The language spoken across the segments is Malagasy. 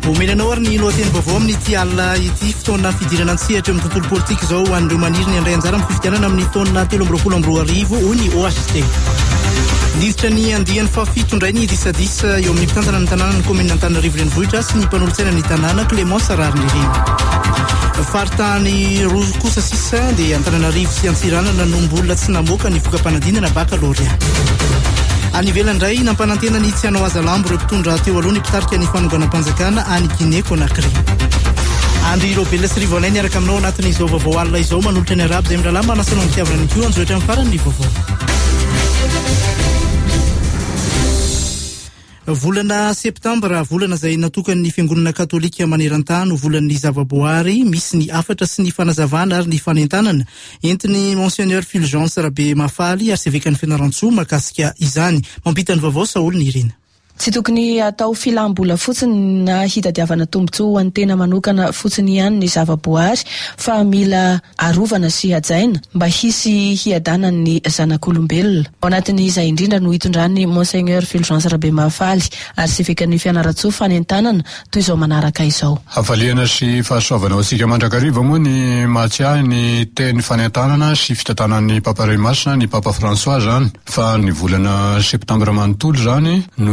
Vomenanao ary ny lohateny vaovao amin'ny ity alina ity fotoana fidirana antsihatra amin'ny tontolo politika izao andreo maniry ny andray anjara amin'ny fifidianana amin'ny taona 2024 hoy ny OHT. Niditra ny andiany fafito indray ny disadisa eo amin'ny mpitantana ny tanàna ny komina Antananarivo renivohitra sy ny mpanolontsaina ny tanàna Clémence Rariny. Faritany roa kosa sisa dia Antananarivo sy Antsiranana nanombola tsy namoaka ny vokam-panadinana baccalauréat. Any ivelany nampanantena ny Tsiano Azalambo ireo mpitondra teo aloha ny mpitarika ny fanonganam-panjakana any Guinée Conakry. Andry Robela sy Rivolay niaraka aminao anatin'izao vaovao alina izao manolotra ny arabo izay mirahalahy manasana ny mitiavana ny koa anjoatra amin'ny farany ny vaovao. Volana septambra, volana izay natokan'ny fiangonana katolika maneran-tany, volan'ny zavaboary, misy ny afatra sy ny fanazavana ary ny fanentanana. Entiny Monseigneur Fulgence Rabe Mafaly, arsevekan'ny Fianarantsoa makasika izany. Mampita ny vaovao Saoly Nirina. Tsy tokony atao filam-bola fotsiny na hitadiavana tombotsoa ho an'ny tena manokana fotsiny ihany ny zavaboary, fa mila arovana sy hajaina mba hisy hiadana ny zanak'olombelona. Ao anatin'izay indrindra no hitondrany Monseigneur Fulgence Rabe Mafaly, arsevekan'ny Fianaratsoa fanentanana toy izao manaraka izao. Hafaliana sy fahasoavana ho antsika mandrakariva moa ny mahatsiahy ny teny fanentanana sy fitantanan'ny Papa Remasina, ny Papa François zany, fa ny volana septambra manontolo zany no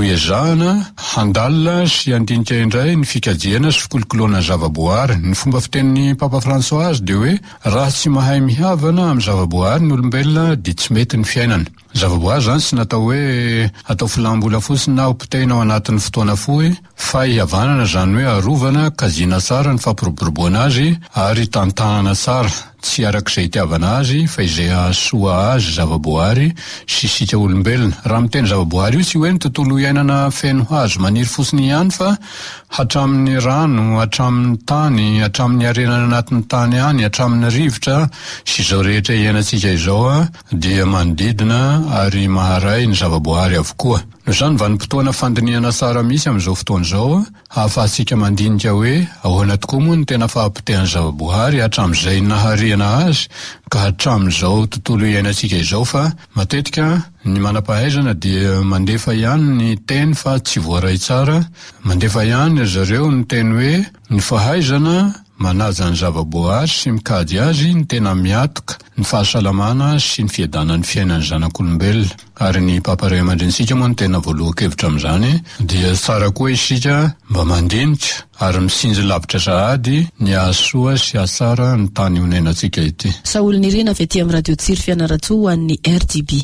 handalina sy andinika indray ny fikajiana sy fikolokoloana zavaboary. Ny fomba fitenin'ny Papa François dia hoe raha tsy mahay mihavana amin'ny zavaboary ny olombelona dia tsy mety ny fiainana. Zavaboary zany sy natao hoe atao filam-bola fotsiny na hopitehina ao anatin'ny fotoana fohy, fa hihavanana zany hoe arovana, kajiana tsara ny fampiroboroboana azy ary tantanana tsara, tsy arak'izay itiavana azy fa izay ahasoa azy zavaboary sy sika olombelona. Raha miteny zavaboary io tsy hoe ny tontolo iainana feno hazo maniry fotsiny ihany, fa hatramin'ny rano, hatramin'ny tany, hatramin'ny arenana anatin'ny tany any, hatramin'ny rivotra sy izao rehetra iainantsika izao dia manodidina ary maharay ny zavaboary avokoa. No zany vanim-potoana fandinihana tsara misy amin'izao fotoana izao, ahafahantsika mandinika hoe ahoana tokoa moa ny tena fahampitehany zavaboary hatramin'izay nahariana azy ka hatramin'izao tontolo iainantsika izao, fa matetika ny manam-pahaizana dia mandefa ihany ny teny fa tsy voaray tsara, mandefa ihany zareo ny teny hoe ny fahaizana manaja ny zavaboary sy mikady azy ny tena miatoka ny fahasalamana sy ny fiadanan'ny fiainan'ny zanak'olombelona. Ary ny Papa Ray aman-drenitsika moa ny tena voalohan-kevitra amin'izany dia tsara koa isika mba mandinika ary misinjo lavitra sahady ny ahasoa sy ahasara ny tany honenatsika ity. Saoly Nirina avy aty amin'ny Radio Tsiro Fianaratsoa ho an'ny RDB.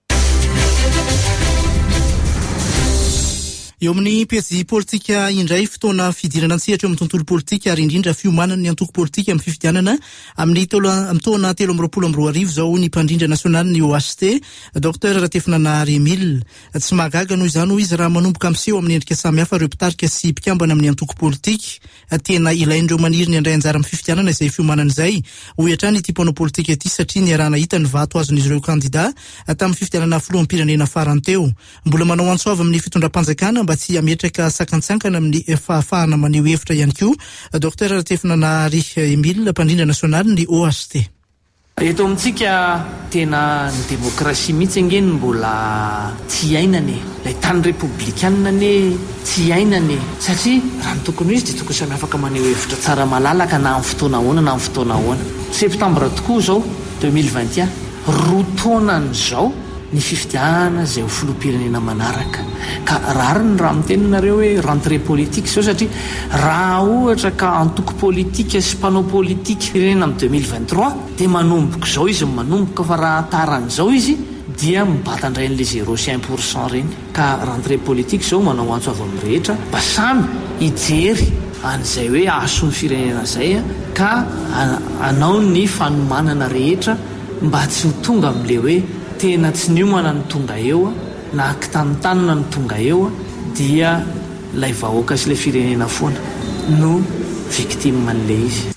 Eo amin'ny pejy politika indray fotoana fidirana antsihatra eo amin'ny tontolo politika ary indrindra fiomanana ny antoko politika amin'ny fifidianana amin'ny taona 2024 izao ny mpandrindra nasionaly ny OHT Dr Ratefinana Remile. Tsy mahagaga noho izany izy raha manomboka miseho amin'ny endrika samihafa ireo mpitarika sy mpikambana amin'ny antoko politika. Tena ilaindreo maniry ny andray anjara amin'ny fifidianana izay fiomanana izay. Hoy hatrany ity mpanao politika ity satria ny arahana hita ny vato azon'izy ireo kandida tamin'ny fifidianana filoham-pirenena farany teo. Mbola manao antsoava amin'ny fitondram-panjakana mba tsy ametraka sakantsankana amin'ny fahafahana maneho hevitra ihany koa. Dr Ratefinana Remile, mpandrindra nasionaly ny OHT. Eto amintsika tena ny demokrasia mihitsy angeny mbola tsy ainane, ilay tany republikanina ne tsy ainane, satria raha ny tokony izy dia tokony samy afaka maneho hevitra tsara malalaka na amin'ny fotoana ahoana na amin'ny fotoana ahoana. Septambra tokoa izao 2021 roa taonan'izao ny fifidiana izay ho filoham-pirenena manaraka, ka rariny raha mitenanareo hoe rentrée politique zao, satria raha ohatra ka antoko politika sy mpanao politika firenena amin'ny 2023 dia manomboka izao izy manomboka, fa raha taran'izao izy dia mibata indray n'le 0,5% reny. Ka rentrée politique zao manao antso avy amin'ny rehetra mba samy hijery an'izay hoe ahasoa ny firenena izay ka anao ny fanomanana rehetra mba tsy ho tonga amin'le hoe tena tsy niomana ny tonga eo na kitantanana ny tonga eo dia lay vahoaka sy lay firenena foana no victime an'le izy.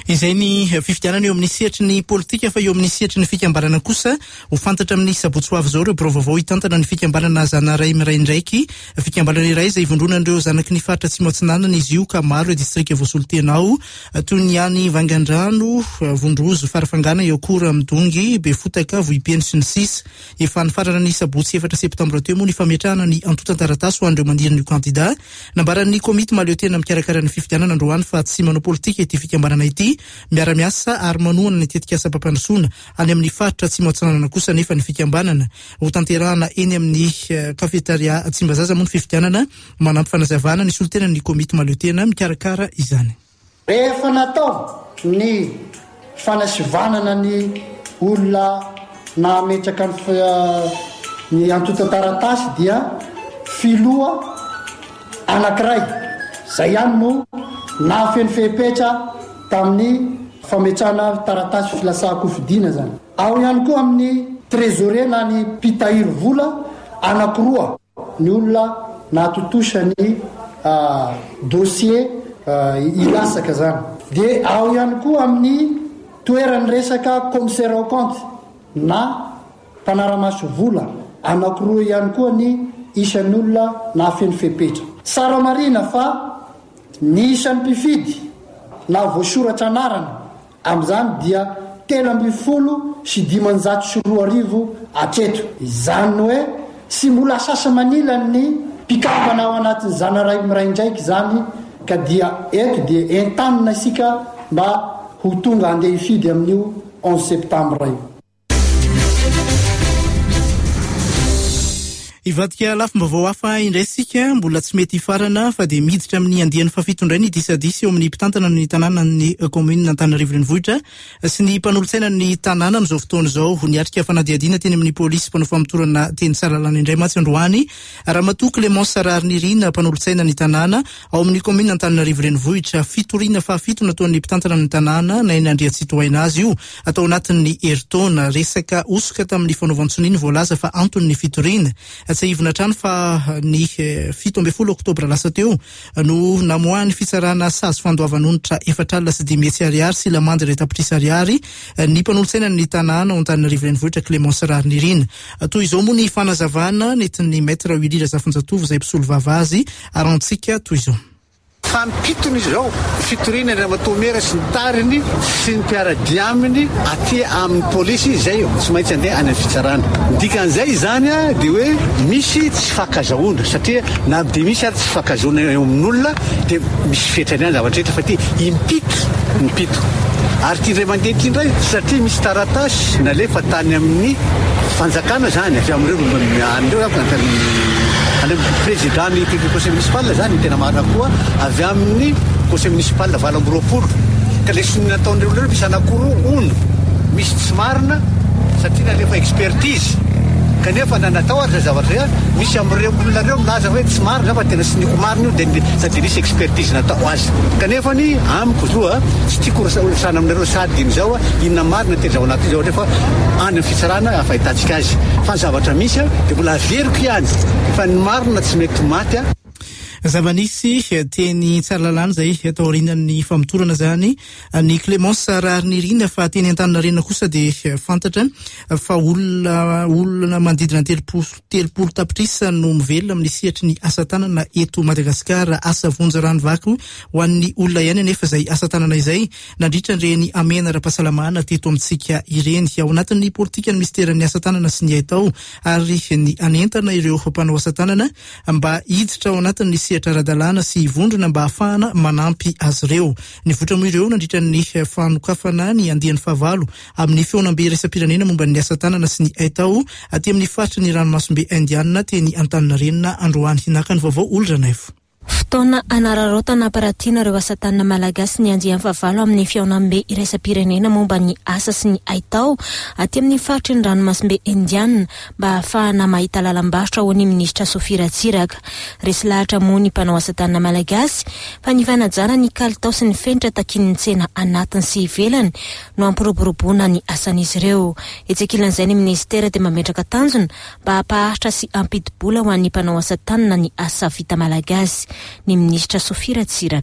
Izay ny fifidianana eo amin'ny sehatry ny politika fa eo amin'ny sehatry ny fikambanana kosa ho fantatra amin'ny sabotsy zao ireo vaovao hitantana ny fikambanana zanaray miray ndraiky fikambanana iray izay ivondronan'ireo zanaky ny faritra tsy matsinanana izy io ka maro distrika Voasolotenao toy ny any Vangandrano, Vondrozo, Farafangana, Iakora, Midongy, Befotaka, Vohipeno sy ny sisa. Efa nifarana ny sabotsy 4 septambra teo moa ny fametrahana ny antota-taratasy ho an'ireo maniry ny candidat nambaran'ny komity maleo tena mikarakara ny fifidianana androany fa tsy manao politika ity fikambanana ity miara-miasa ary manohana ny tetika asa mpampandosoana any amin'ny faritra tsy matsinanana kosa nefa ny fikambanana ho tanterahana eny amin'ny kafetaria Tsimbazaza moa ny fifidianana manampy fanazavana ny solotena ny komity maleo tena mikarakara izany. Rehefa natao ny fanasivanana ny olona na ametraka ny antota-taratasy dia filoha anankiray zay ihany no nafeny fepetra tamin'ny fametrahana taratasy filasahako fidiana zany. Ao ihany koa amin'ny trésorier na ny mpitahiry vola anankiroa ny olona natotosa ny dossier ilasaka zany. Dia ao ihany koa amin'ny toerany resaka commissaire au compte na mpanaramaso vola anankiroa ihany koa ny isan'ny olona nafeny fepetra. Sara marina fa ny isan'ny mpifidy na voasoratra anarana amin'izany dia 3,5 atreto. Izany hoe sy mbola sasa manila ny mpikambana ao anatin'ny zanaray miraindraiky zany ka dia eto dia entanina isika mba ho tonga andeha hifidy amin'io 11 septambra io. Ivadika lafim-baovao hafa indraisika mbola tsy mety hifarana fa dia miditra amin'ny andian'ny fafitondray ny disadisy eo amin'ny mpitantana ny tanàna ny komuna Antananarivo renivohitra sy ny mpanolotsaina ny tanàna amin'izao fotoana izao ho niatrika fanadiadiana teny amin'ny polisy mpanao famatorana teny Tsaralalana indray matsy androany Ramatoa Clémence Sararnirina mpanolotsaina ny tanàna ao amin'ny komuna Antananarivo renivohitra fitoriana fafito nataon'ny mpitantana ny tanàna na eny Andriatsitohaina azy io atao anatin'ny heritaona resaka osoka tamin'ny fanaovan-tsoniny voalaza fa antony ny fitoriana. Tsy ivona trano fa ny 17 oktobra lasa teo no namoahany fitsarana sazy fandoavan'onitra 4 sy 5 ariary sy lamande iray tapitrisa ariary ny mpanolotsaina ny tanàna ao Antananarivo renivohitra Clémence Sararnirina. Toy izao moa ny fanazavana netin'ny maître Willy Zafinjatovo izay mpisolo vavazy arantsika toy izao. Fampitony izao fitoriana ny Ramatoamera sy ny tariny sy ny mpiara-diaminy aty amin'ny polisy izay tsy maintsy andeha any amin'ny fitsarana. Dikan'izay zany dia hoe misy tsy fankazahoana satria na dia misy ary tsy fankazahoana eo amin'olona dia misy fetrany any zavatra rehetra fa ty impito ary tia indray mandeha ity indray satria misy taratasy nalefa tany amin'ny fanjakana zany avy amin'ireo an'ireo président ny conseil municipal zany tena marina koa avy amin'ny conseil municipal 20 ka lesony nataon'ireo olona misy anakoroa ono misy tsy marina satria nalefa expertise kanefa nanatao ary zavatra misy amin'ireo olona reo milaza hoe tsy marina fa tena sy niko marina io dia sady nisy expertise natao azy kanefa ny amiko zoa tsy tiako sana aminareo sady izao inona marina tena zao anaty zao fa any amin'ny fitsarana afahitantsika azy fa ny zavatra misy dia mbola averiko ihany fa ny marina tsy mety maty Zavanisy teny Tsaralalana zay atao aorianan'ny famatorana zany ny Clémence Sararnirina fa teny Antaninarenina kosa dia fantatra fa olona mandidina 30 tapitrisa no mivelona amin'ny sehatry ny asa tanana eto Madagasikara asa vonjy rano vaky ho an'ny olona ihany nefa izay asa tanana izay nandritra ireny amena ara-pahasalamana teto amintsika ireny ao anatin'ny politika ny ministeran'ny asa tanana sy ny haitao ary ny anentana ireo mpanao asa tanana mba hiditra ao anatin'ny ara-dalàna sy vondrona mba ahafahana manampy azy ireo. Ny votra moa ireo nandritra ny fanokafana ny andian'ny fahavalo amin'ny feonam-be resam-pirenena momba ny asa tanana sy ny haitao aty amin'ny faritra ny ranomasombe Indiana teny Antaninarenina androany hinaka ny vaovao Olondranaifo. Fotoana anararaotana aparatina ireo asa tanana malagasy ny andian'ny fahavalo amin'ny fiaonam-be iraisam-pirenena momba ny asa sy ny haitao aty amin'ny faritra ny ranomasimbe Indiana mba ahafahana mahita lalam-barotra ho ny minisitra Sofia Ratsiraka. Resy lahatra moa ny mpanao asa tanana malagasy fa ny fanajana ny kalitao sy ny fenitra takin'ny tsena anatiny sy ivelany no ampiroboroboana ny asan'izy ireo. Etsekilan'izay ny ministera dia mametraka tanjona mba hampaharitra sy ampidi-bola ho an'ny mpanao asa tanana ny asa vita malagasy. Ny ministra Sofia Ratsiraka.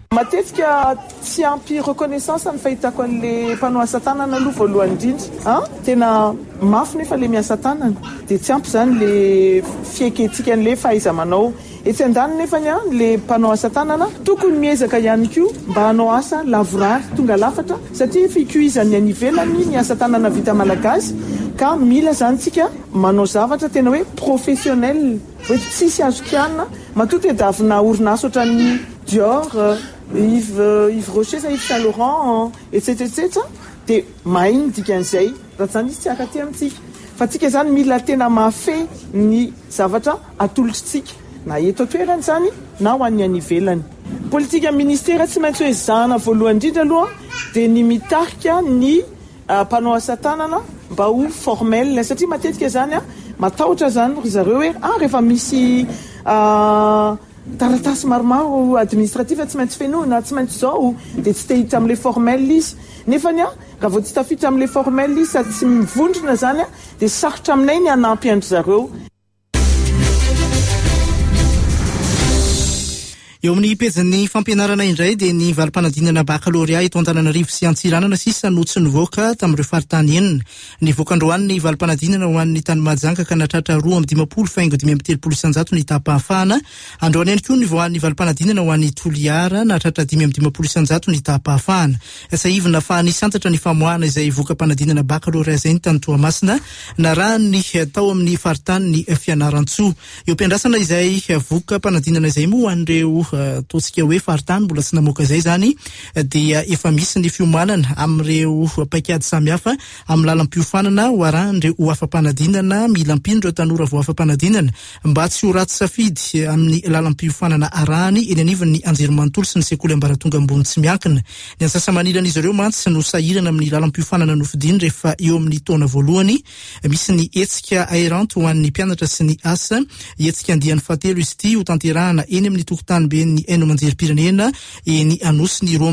Matetika tsy ampy reconnaissance ny fahitako an'le mpanao asa tanana aloha voalohany indrindra tena mafy nefa le miasa tanana dia tsy ampy zany le fieketsika an'le fahaiza manao etsy an-daniny nefany le mpanao asa tanana tokony miezaka ihany koa mba hanao asa lavorary tonga lafatra satria fikuizany any ivelany ny asa tanana vita malagasy ka mila zany tsika manao zavatra tena hoe professionnel hoe tsisy azo kianina matoa davina orinasa ohatran'ny Dior, Yves Rocher, Yves Saint Laurent, etc. dia mahay dikan'izay raha zany izy tsy akaty amintsika fa tsika zany mila tena mahafehy ny zavatra atolotritsika na eto atoerany zany na ho an'ny any ivelany. Politika ministera tsy maintsy hoe zana voalohany indrindra aloha dia ny mitarika ny mpanao asa tanana mba ho formel satria matetika zany matahotra zany ry zareo hoe rehefa misy taratasy maromaro administrativa tsy maintsy fenoina tsy maintsy zao dia tsy tehitra amin'ilay formel izy nefany raha vao tsy tafitra amin'ilay formel izy sady tsy mivondrona zany dia sarotra aminay ny hanampy andry zareo. Eo amin'ny pejany fampianarana indray dia ny valim-panadinana bakalorea eto Antananarivo sy Antsiranana sisa notsy nivoaka tamin'ireo faritany enina. Nivoaka androany ny valim-panadinana ho an'ny tany Mahajanga ka natratra 2:20 faingo 5:30 isanjato ny tapahafahana. Androany ihany koa nivoahan'ny valim-panadinana ho an'ny Toliara natratra 5:20 isanjato ny tapahafahana. Saivina fa nisantatra ny famoahana izay voka-panadinana bakalorea izay ny tany Toamasina na raha ny tao amin'ny faritany ny Fianarantsoa. Eo ampiandrasana izay voka-panadinana izay moa an'ireo totsika hoe faritany mbola tsy namoaka izay zany dia efa misy ny fiomanana amin'ireo paikady samihafa amin'ny lalam-piofanana ho arahan'ireo ho afam-panadinana mila ampindro tanora vao afam-panadinana mba tsy ho ratsy safidy amin'ny lalam-piofanana arahany eny anivon'ny anjerimanontolo sy ny sekoly ambaratonga ambony tsy miankina. Ny ansasamanilana izy ireo mantsy no sahirana amin'ny lalam-piofanana nofidiny rehefa eo amin'ny taona voalohany. Misy ny etsika aerante ho an'ny mpianatra sy ny asa, etsika andiany fahatelo izy ity ho tanterahana eny amin'ny tokotany be ny eno manjerim-pirenena eny Anosy ny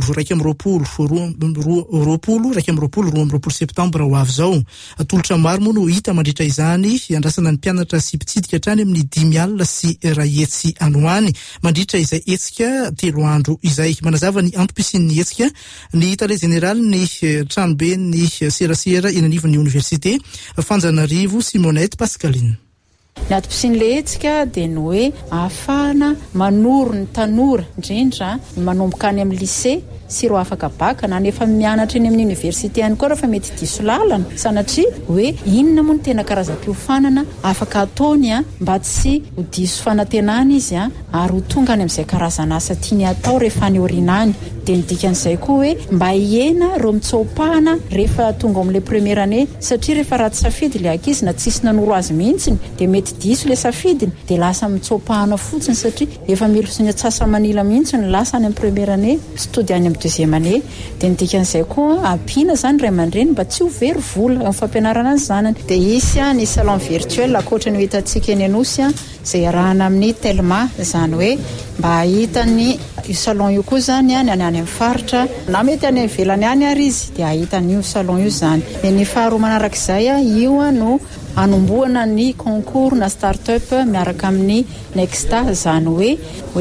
2:20 septambra ho avy zao. Tolotra maro moa no hita mandritra izany andrasana ny mpianatra sy mpitsidika hatrany amin'ny 5 sy rahetsy anoany mandritra izay etsika 3 andro izay. Manazava ny antom-pisin'ny etsika ny tale general ny tranobe ny serasera eny anivon'ny université Fanjanarivo Simonette Pascaline. Ny atom-pisin'le etsika dia ny hoe ahafahana manoro ny tanora indrindra manomboka any amin'ny lycée sy ireo afaka baka na nefa mianatra eny amin'ny université ihany koa rehefa mety diso lalana sanatria hoe inona moa ny tena karazam-piofanana afaka ataony mba tsy ho diso fanantenana izy ary ho tonga any amin'izay karazana asa tiany atao rehefa ny orinany. Dia ny dikan'izay koa hoe mba hiena ireo mitsaopahana rehefa tonga amin'ilay première année satria rehefa ratsy safidy ilay ankizy na tsisy nanoro azy mihitsiny dia mety diso ilay safidiny dia lasa mitsaopahana fotsiny satria efa milosiny atsasa-manila mihitsy ny lasa any amin'ny première année sy tody any amin'ny deuxième année. Dia ny dikan'izay koa ampiana zany ray aman-dreny mba tsy ho very vola amin'ny fampianarana azy zanany. Dia isy ny salon virtuel akoatra ny hitantsika eny Anosy izay arahana amin'ny Telma zany hoe mba ahitany io salon io koa zany any amin'ny faritra na mety any ivelany any ary izy dia ahitany io salon io zany. Dia ny faharoa manarak'izay io no anomboana ny concours na start-up miaraka amin'ny Nexta zany hoe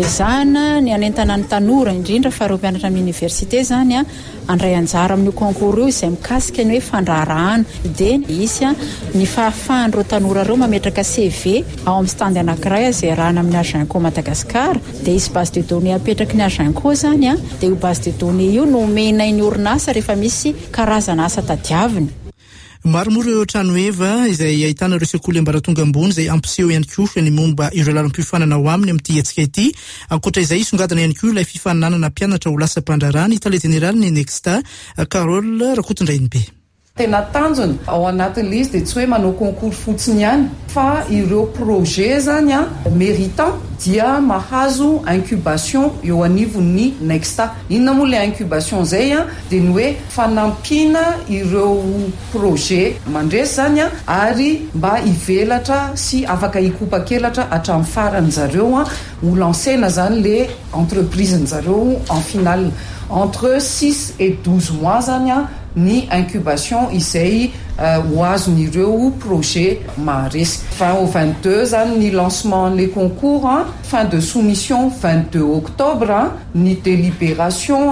zana ny anentana ny tanora indrindra faharoa mpianatra amin'ny université zany andray anjara amin'ny concours io izay mikasika ny hoe fandraharahana. Dia isy ny fahafahan'ireo tanora ireo mametraka CV ao amin'ny standy anankiray izay arahana amin'ny Agenco Madagasikara. Dia isy base de données apetraky ny Agenco zany dia io base de données io no omenay ny orinasa rehefa misy karazana asa tadiaviny. Maro moa ireo trano eva izay ahitana ireo sekoly ambaratonga ambony izay ampiseho ihany koa ny momba ireo lalam-piofanana ao aminy amin'ity etsika ity. Ankoatra izay songadina ihany koa ilay fifaninanana mpianatra ho lasa mpandrarany Italie General ny Nexta Carole Rakotondrainibe. Tena tanjony ao anatin'ilay izy dia tsy hoe manao concours fotsiny ihany fa ireo projet zany méritant dia mahazo incubation eo anivon'ny Nexta. Inona moa ilay incubation zay dia ny hoe fanampiana ireo projet mandresy zany ary mba hivelatra sy afaka hikopa-kelatra hatramin'ny farany zareo ho lancena zany le entreprise zareo en finale entre 6 et 12 mois zany ny incubation izay ho azon'ireo projet maharesy. 20 au 22 zany ny lancement les concours, fin de soumission 22 octobre, ny délibération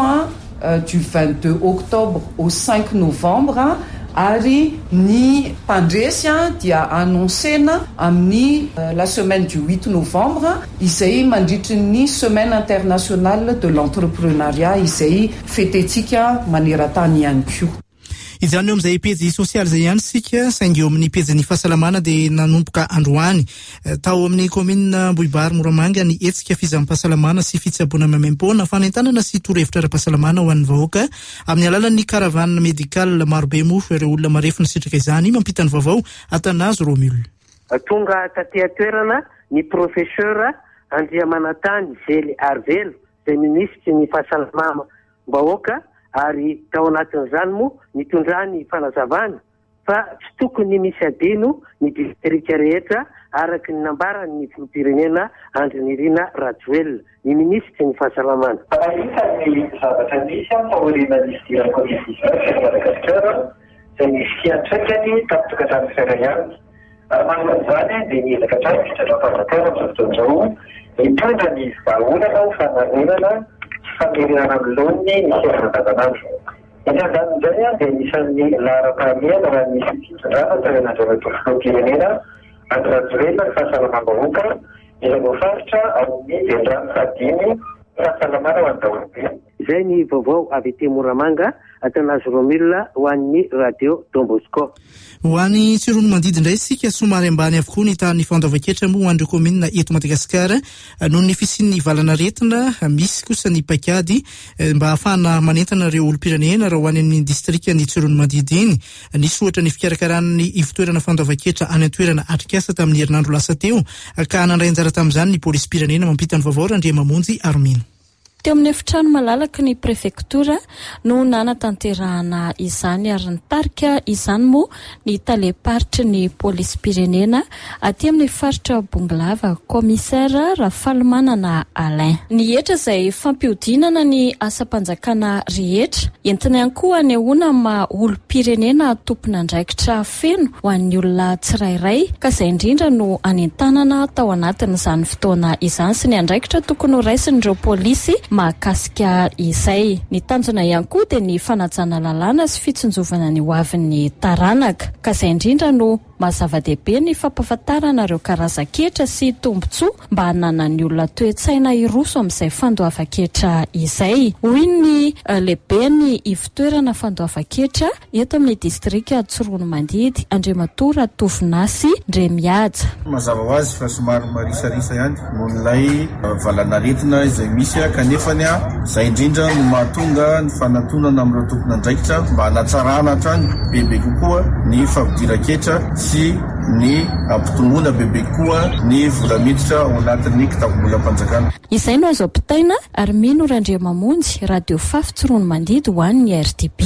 du 22 octobre au 5 novembre, ary ny mpandresy dia annoncena amin'ny la semaine du 8 novembre izay mandritry ny semaine internationale de l'entrepreneuriat izay fetentsika maneran-tany ihany koa. Izany eo amin'izay pejy sosialy zay ihany sika saingy eo amin'ny pejy ny fahasalamana dia nanomboka androany tao amin'ny commune Mbohibary Moramanga ny etsika fizam-pahasalamana sy fitsaboana memempona fanentanana sy torohevitra ara-pahasalamana ho an'ny vahoaka amin'ny alalan'ny caravane médicale marobe mofo ireo olona marefo nisitraka izany mampita ny vaovao Atanazo Romul. Tonga taty toerana ny professeur Andriamanatany Zely Arvelo izay ministry ny fahasalamana vahoaka ary tao anatin'izany moa nitondrany fanazavana fa tsy tokony misy adino ny distrika rehetra araky ny nambarany ny filoham-pirenena Andry Nirina Rajoelina ny ministry ny fahasalamana. Isan'ny zavatra misy fahoriana ny fidirana konstitutionnel Madagasikara izay misy fiantraikany tamin'ny tokantrano fiainana. Manaraka dia niezaka hatrany fitratram-panjakana amin'ny fotoan'izao mitondra ny vahaolana ho fanangonana famerenana amin'ny laoniny ny fiainana-davanandro. Iny andanin'izay dia nisan'ny laharam-pahamehana raha misy fitondrana tao anaty filoham-pirenena Andry Rajoelina ny fahasalamam-bahoaka izay voafaritra amin'ny vetrany fahadimy fahasalamana ho an'ny daholobe. Izay ny vaovao avy ety Moramanga, Atanazo Romila ho an'ny radio Don Bosco. Ho an'ny tsirono mandidy indray sika somary ambany avokoa ny tany fandoava-ketra moa ho an'ireo komina eto Madagasikara noho ny fisian'ny valanaretina misy kosa ny paikady mba ahafahana manentana ireo olom-pirenena raha ho any amin'ny distrika ny tsirono mandidy iny. Nisy ohatra ny fikarakarany ivitoerana fandoava-ketra any an-toerana Atrikasa tamin'ny herinandro lasa teo ka nandray anjara tamin'izany ny polisy-pirenena mampita ny vaovao Randriamamonjy Armino. Teo amin'ny efitrano malalaky ny prefektora no nanatanterahana izany ary nitarika izany moa ny taleparitry ny polisy-pirenena aty amin'ny faritra Bonglava komisara Rafalmanana Alain. Ny hetra izay fampiodinana ny asa-panjakana rehetra entina ihany koa anehoana ma olom-pirenena tompona andraikitra feno ho an'ny olona tsirairay ka izay indrindra no anentanana tao anatin'izany fotoana izany sy ny andraikitra tokony ho raisin'ireo polisy mahakasika izay. Ny tanjona ihany koa dia ny fanajana lalàna sy fitsinjovana ny hoavin'ny taranaka ka izay indrindra no mazava-dehibe ny fampahafantarana ireo karazan-ketra sy tombotsoa mba hanana ny olona toe-tsaina iroso amin'izay fandoavan-ketra izay. Hoy ny lehibe ny ivitoerana fandoavan-ketra eto amin'ny distrika Tsirono Mandidy Andriamatora Tovinasy Ndremiaja. Mazava ho azy fa somary marisarisa ihany nohon'ilay valanaretina izay misy kanefa izay indrindra no mahatonga ny fanantonana amin'ireo tompona andraikitra mba hanatsarana hatrany bebe kokoa ny fampidira-ketra sy ny ampitomboana bebe koa ny vola miditra ao anatin'ny kitapobolam-panjakana. Izay no azo ampitaina Armino Randriamamonjy Radio Fafy Tsirono Mandidy ho an'ny RTP.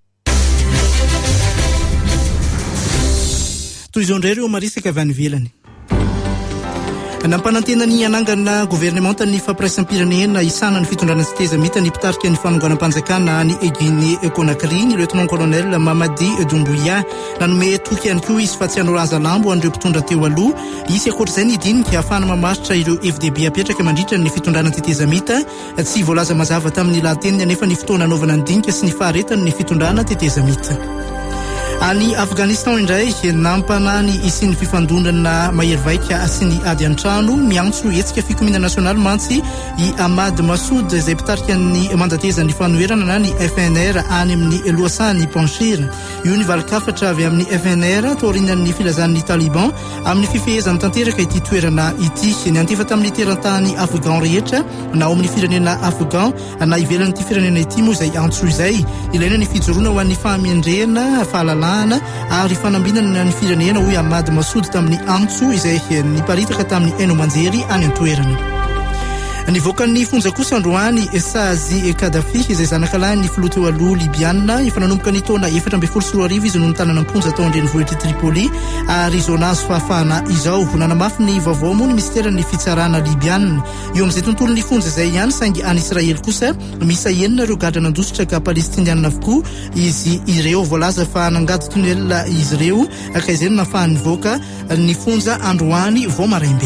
Toy izao indray ireo marisaka avy any ivelany. Nampanantena ny anangana gouvernemanta ny fampiraisam-pirenena isana ny fitondrana tsy teza mita ny mpitarika ny fanonganam-panjakana ny Guinée Conakry ny lieutenant colonel Mamadi Doumbouya nanome toky ihany koa izy fa tsy hanao raza lambo an'ireo mpitondra teo aloha. Izy akoatr'izay ny dinika ahafahana mamaritra ireo FDB apetraka mandritra ny fitondrana tsy teza mita tsy voalaza mazava tamin'ny lahateny anefa ny fotoana anaovana ny dinika sy ny faharetany ny fitondrana teteza mita. Any Afghanistan indray nampana ny isin'ny fifandondrana mahery-vaika sy ny ady an-trano miantso etsika fikomina nasionaly mantsy i Ahmad Massoud izay mpitarika ny mandatezan'ny fanoherana na ny FNR any amin'ny lohasan'ny Panjshir. Io ny valokafatra avy amin'ny FNR taorinan'ny filazan'ny Taliban amin'ny fifehezany tanteraka ity toerana ity. Ny antefa tamin'ny teran-tany Afghan rehetra na ao amin'ny firenena Afghan na ivelan'ity firenena ity moa izay antso izay ilaina ny fijoroana ho an'ny fahamiandrena fahalalana ary fanambinana ny firenena hoy Ahmad Massoud tamin'ny antso izay niparitaka tamin'ny Haino Manjery any an-toerana. Nivoaka ny fonja kosa androany Sazi Kadafi izay zanakalahy ny filoha teo aloha libianina efa nanomboka ny taona 2014 izy noho ny tanàna amponja tao andrenivohitra Tripoli ary zona azo fahafahana izao nanamafy ny vaovao moa ny ministeran'ny fitsarana libianina eo amin'izay tontolo ny fonja izay ihany saingy any Israely kosa misy enina ireo gadra nandositra ka palestinianina avokoa izy ireo voalaza fa nangady tunel izy ireo ka izay nafahany nivoaka ny fonja androany vao maraimbe.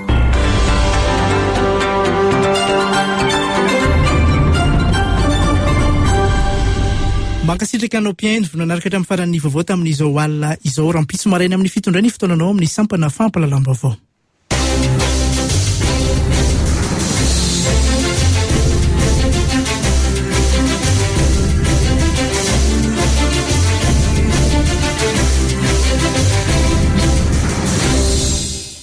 Mankasitraka anao mpiaino nanaraka hatramin'ny faran'ny vaovao tamin'izao alina izao rampitso maraina amin'ny fitondray ny fotoananao amin'ny sampana fampalalam-baovao.